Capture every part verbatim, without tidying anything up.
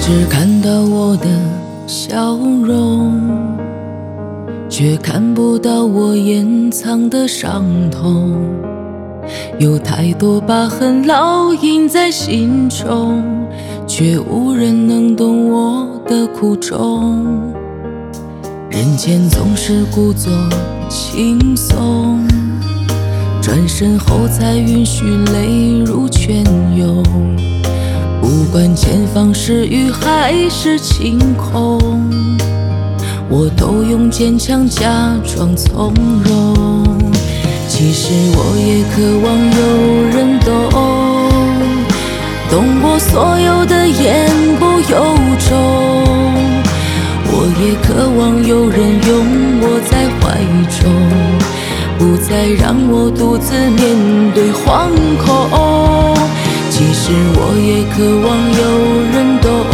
只看到我的笑容，却看不到我掩藏的伤痛。有太多疤痕烙印在心中，却无人能懂我的苦衷。人间总是故作轻松，转身后才允许泪如泉涌。不管前方是雨还是晴空，我都用坚强假装从容。其实我也渴望有人懂，懂我所有的言不由衷。我也渴望有人拥我在怀中，不再让我独自面对惶恐。其实我也渴望有人懂，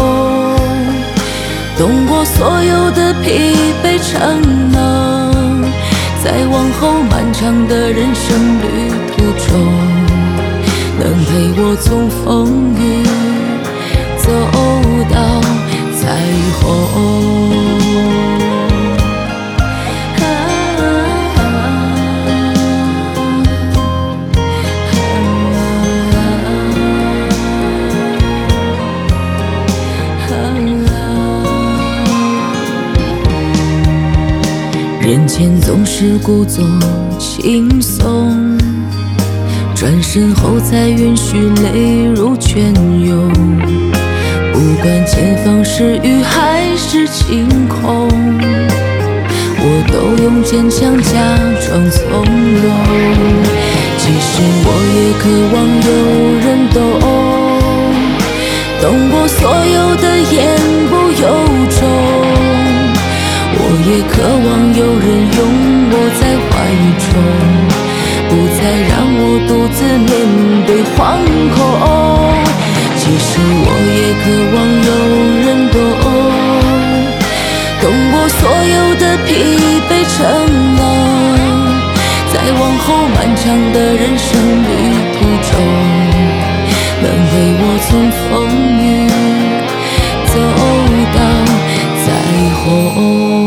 懂我所有的疲惫逞能，在往后漫长的人生旅途中，能陪我从风雨走到彩虹。人前总是故作轻松，转身后才允许泪如泉涌。不管前方是雨还是晴空，我都用坚强假装从容。其实我也渴望有人懂，懂我所有的言不由衷。我也渴望有人拥我在怀中，不再让我独自面对惶恐。其实我也渴望有人懂，懂我所有的疲惫逞能，在往后漫长的人生旅途中，能陪我从风雨走到彩虹。